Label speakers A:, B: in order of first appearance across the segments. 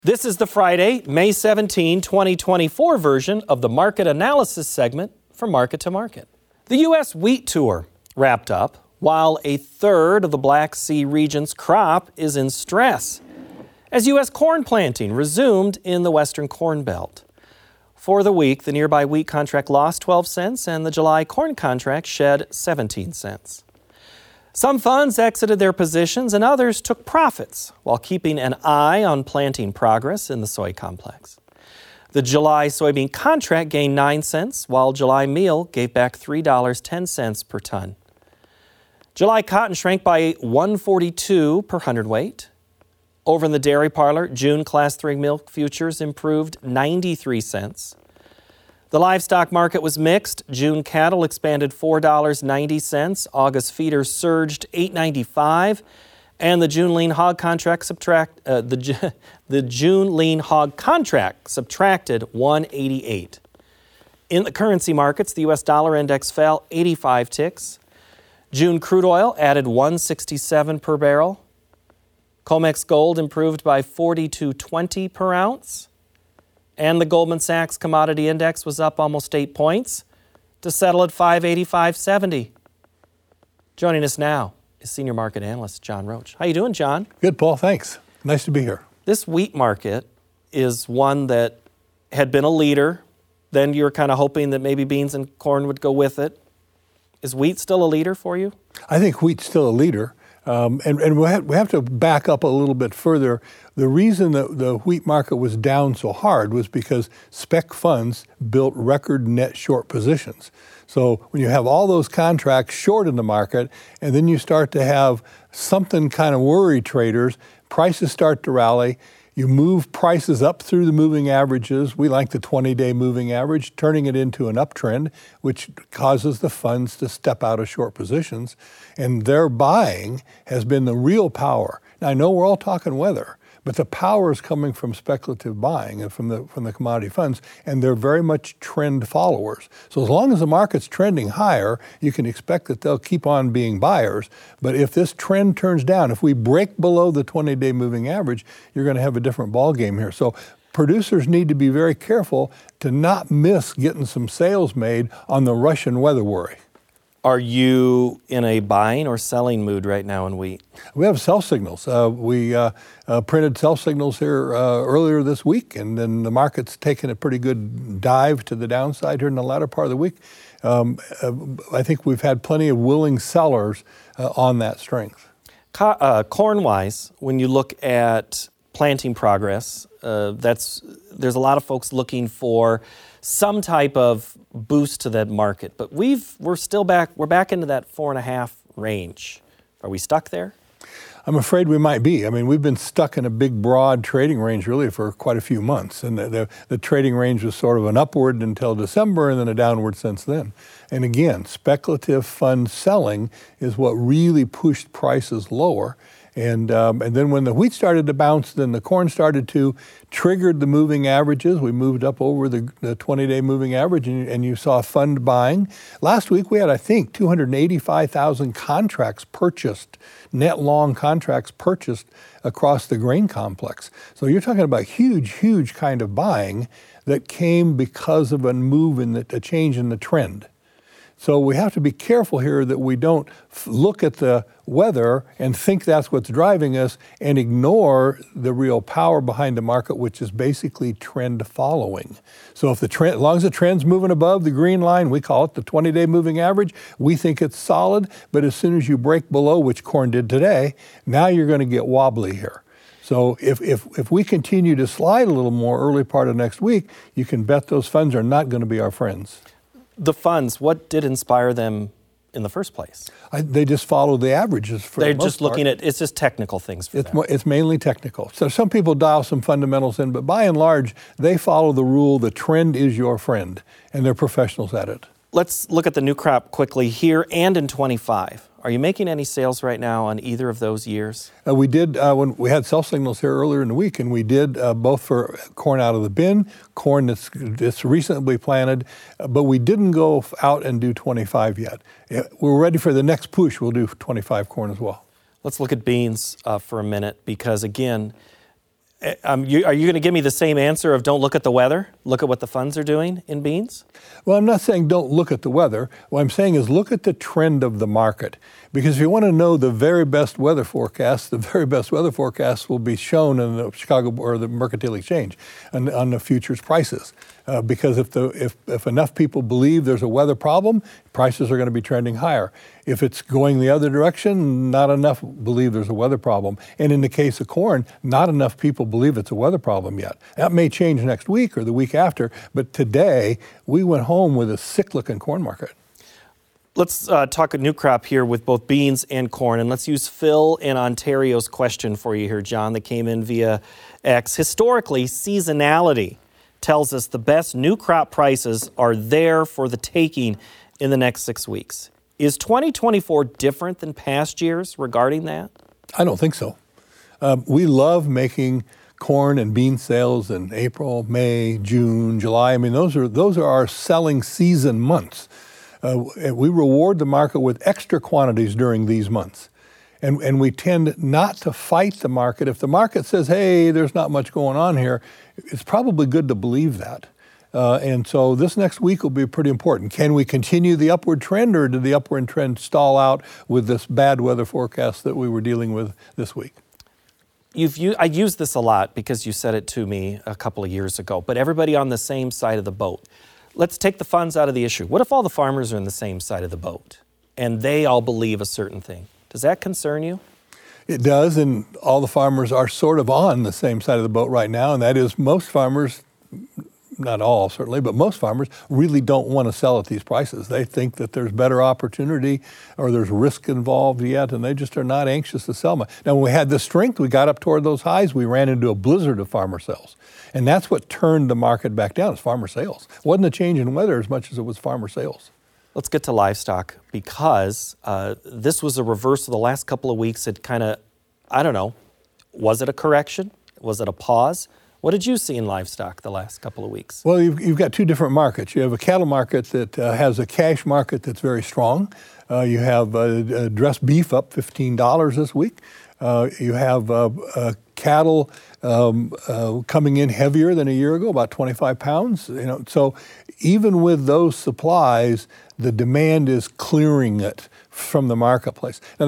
A: This is the Friday, May 17, 2024 version of the market analysis segment from Market to Market. The U.S. wheat tour wrapped up, while a third of the Black Sea region's crop is in stress, as U.S. corn planting resumed in the Western Corn Belt. For the week, the nearby wheat contract lost 12 cents and the July corn contract shed 17 cents. Some funds exited their positions and others took profits while keeping an eye on planting progress in the soy complex. The July soybean contract gained 9 cents, while July meal gave back $3.10 per ton. July cotton shrank by 142 per hundredweight. Over in the dairy parlor, June Class 3 milk futures improved 93 cents. The livestock market was mixed. June cattle expanded $4.90. August feeders surged $8.95, and the June lean hog contract subtracted $1.88. In the currency markets, the U.S. dollar index fell 85 ticks. June crude oil added $1.67 per barrel. COMEX gold improved by $42.20 per ounce. And the Goldman Sachs Commodity Index was up almost 8 points to settle at 585.70. Joining us now is Senior Market Analyst John Roach. How you doing, John?
B: Good, Paul. Thanks. Nice to be here.
A: This wheat market is one that had been a leader. Then you were kind of hoping that maybe beans and corn would go with it. Is wheat still a leader for you?
B: I think wheat's still a leader. And we have to back up a little bit further. The reason that the wheat market was down so hard was because spec funds built record net short positions. So when you have all those contracts short in the market, and then you start to have something kind of worry traders, prices start to rally. You move prices up through the moving averages. We like the 20-day moving average, turning it into an uptrend, which causes the funds to step out of short positions. And their buying has been the real power. Now, I know we're all talking weather, but the power is coming from speculative buying and from the commodity funds, and they're very much trend followers. So as long as the market's trending higher, you can expect that they'll keep on being buyers. But if this trend turns down, if we break below the 20-day moving average, you're going to have a different ballgame here. So producers need to be very careful to not miss getting some sales made on the Russian weather worry.
A: Are you in a buying or selling mood right now in wheat?
B: We have sell signals. We printed sell signals here earlier this week, and then the market's taken a pretty good dive to the downside here in the latter part of the week. I think we've had plenty of willing sellers on that strength.
A: Corn-wise, when you look at planting progress, there's a lot of folks looking for some type of boost to that market, but we're back into that 4.5 range. Are we stuck there?
B: I'm afraid we might be. I mean, we've been stuck in a big, broad trading range really for quite a few months, and the trading range was sort of an upward until December and then a downward since then. And again, speculative fund selling is what really pushed prices lower. And then when the wheat started to bounce, then the corn started to triggered the moving averages. We moved up over the 20-day moving average, and you saw fund buying. Last week we had, I think, 285,000 contracts purchased, net long contracts purchased across the grain complex. So you're talking about huge kind of buying that came because of a change in the trend. So we have to be careful here that we don't look at the weather and think that's what's driving us and ignore the real power behind the market, which is basically trend following. So if as long as the trend's moving above the green line, we call it the 20-day moving average, we think it's solid. But as soon as you break below, which corn did today, now you're going to get wobbly here. So if we continue to slide a little more early part of next week, you can bet those funds are not going to be our friends.
A: The funds, what did inspire them in the first place?
B: They just follow the averages for the most part.
A: They're just looking at, it's just technical things for them.
B: It's mainly technical. So some people dial some fundamentals in, but by and large, they follow the rule, the trend is your friend, and they're professionals at it.
A: Let's look at the new crop quickly here and in 25. Are you making any sales right now on either of those years?
B: We did when we had sell signals here earlier in the week, and we did both for corn out of the bin, corn that's recently planted, but we didn't go out and do 25 yet. We're ready for the next push. We'll do 25 corn as well.
A: Let's look at beans for a minute, because again, Are you going to give me the same answer of don't look at the weather? Look at what the funds are doing in beans?
B: Well, I'm not saying don't look at the weather. What I'm saying is look at the trend of the market. Because if you want to know the very best weather forecasts, the very best weather forecasts will be shown in the Chicago or the Mercantile Exchange on the futures prices. Because if enough people believe there's a weather problem, prices are going to be trending higher. If it's going the other direction, not enough believe there's a weather problem. And in the case of corn, not enough people believe it's a weather problem yet. That may change next week or the week after, but today we went home with a sick-looking corn market.
A: Let's talk a new crop here with both beans and corn, and let's use Phil in Ontario's question for you here, John, that came in via X. Historically, seasonality tells us the best new crop prices are there for the taking in the next 6 weeks. Is 2024 different than past years regarding that?
B: I don't think so. We love making corn and bean sales in April, May, June, July. I mean, those are our selling season months. We reward the market with extra quantities during these months. And we tend not to fight the market. If the market says, hey, there's not much going on here, it's probably good to believe that. And so this next week will be pretty important. Can we continue the upward trend, or did the upward trend stall out with this bad weather forecast that we were dealing with this week?
A: I use this a lot because you said it to me a couple of years ago, but everybody on the same side of the boat. Let's take the funds out of the issue. What if all the farmers are on the same side of the boat and they all believe a certain thing? Does that concern you?
B: It does, and all the farmers are sort of on the same side of the boat right now, and that is most farmers, not all certainly, but most farmers really don't want to sell at these prices. They think that there's better opportunity or there's risk involved yet, and they just are not anxious to sell. Now, when we had the strength, we got up toward those highs, we ran into a blizzard of farmer sales. And that's what turned the market back down, is farmer sales. It wasn't a change in weather as much as it was farmer sales.
A: Let's get to livestock, because this was a reverse of the last couple of weeks. It kind of, I don't know, was it a correction? Was it a pause? What did you see in livestock the last couple of weeks?
B: Well, you've got two different markets. You have a cattle market that has a cash market that's very strong. You have dressed beef up $15 this week. You have cattle coming in heavier than a year ago, about 25 pounds. So even with those supplies, the demand is clearing it from the marketplace. Now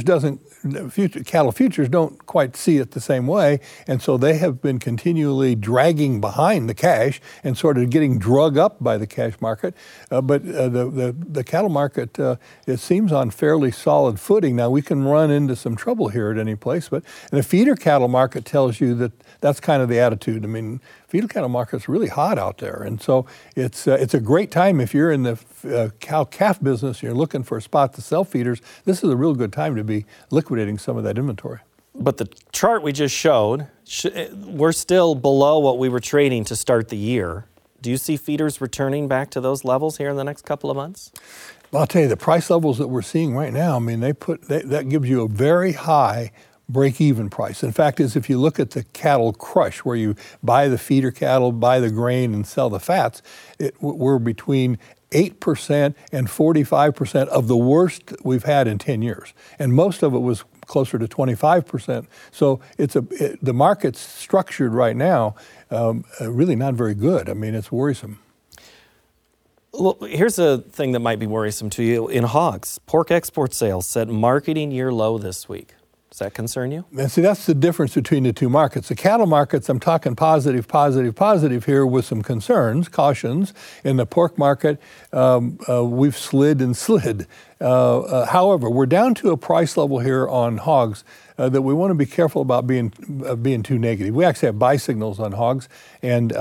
B: cattle futures don't quite see it the same way, and so they have been continually dragging behind the cash and sort of getting drug up by the cash market. But the cattle market, it seems on fairly solid footing. Now we can run into some trouble here at any place, but the feeder cattle market tells you that that's kind of the attitude. I mean, feeder cattle market's really hot out there, and so it's a great time if you're in the cow-calf business, you're looking for a spot to sell feeders. This is a real good time to be liquidating some of that inventory.
A: But the chart we just showed, we're still below what we were trading to start the year. Do you see feeders returning back to those levels here in the next couple of months?
B: Well, I'll tell you, the price levels that we're seeing right now, I mean, that gives you a very high break-even price. In fact, if you look at the cattle crush, where you buy the feeder cattle, buy the grain, and sell the fats, we're between 8% and 45% of the worst we've had in 10 years. And most of it was closer to 25%. So the market's structured right now really not very good. I mean, it's worrisome.
A: Well, here's a thing that might be worrisome to you. In hogs, pork export sales set marketing year low this week. Does that concern you?
B: And see, that's the difference between the two markets. The cattle markets, I'm talking positive here with some concerns, cautions. In the pork market, we've slid and slid. However, we're down to a price level here on hogs that we want to be careful about being too negative. We actually have buy signals on hogs, and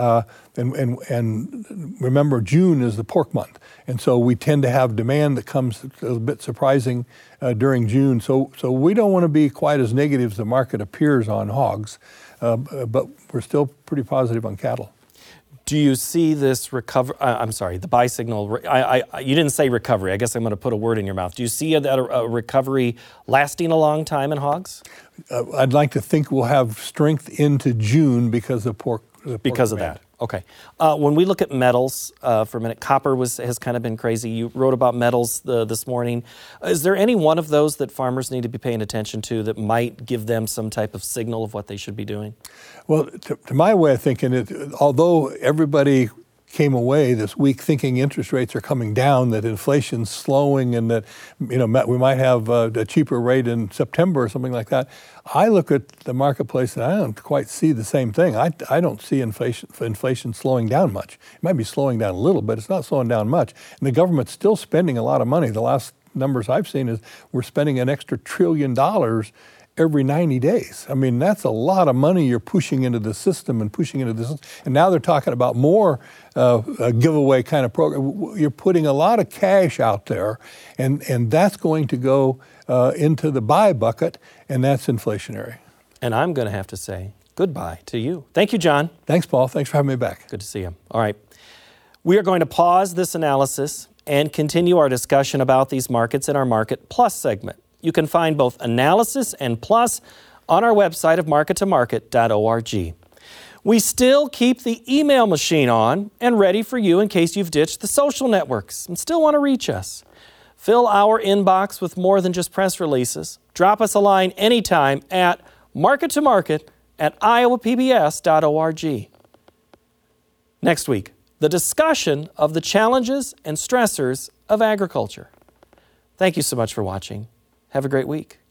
B: remember, June is the pork month, and so we tend to have demand that comes a bit surprising during June. So we don't want to be quite as negative as the market appears on hogs, but we're still pretty positive on cattle.
A: Do you see this recovery? The buy signal. You didn't say recovery. I guess I'm going to put a word in your mouth. Do you see a recovery lasting a long time in hogs?
B: I'd like to think we'll have strength into June because of pork.
A: Because of that. Okay. When we look at metals for a minute, copper has kind of been crazy. You wrote about metals this morning. Is there any one of those that farmers need to be paying attention to that might give them some type of signal of what they should be doing?
B: Well, to my way of thinking, although everybody came away this week thinking interest rates are coming down, that inflation's slowing, and that we might have a cheaper rate in September or something like that, I look at the marketplace and I don't quite see the same thing. I don't see inflation slowing down much. It might be slowing down a little, but it's not slowing down much. And the government's still spending a lot of money. The last numbers I've seen is we're spending an extra $1 trillion every 90 days. I mean, that's a lot of money you're pushing into the system and pushing into this. And now they're talking about more a giveaway kind of program. You're putting a lot of cash out there, and that's going to go into the buy bucket, and that's inflationary.
A: And I'm going to have to say goodbye to you. Thank you, John.
B: Thanks, Paul. Thanks for having me back.
A: Good to see you. All right. We are going to pause this analysis and continue our discussion about these markets in our Market Plus segment. You can find both analysis and plus on our website of markettomarket.org. We still keep the email machine on and ready for you in case you've ditched the social networks and still want to reach us. Fill our inbox with more than just press releases. Drop us a line anytime at markettomarket@iowapbs.org. Next week, the discussion of the challenges and stressors of agriculture. Thank you so much for watching. Have a great week.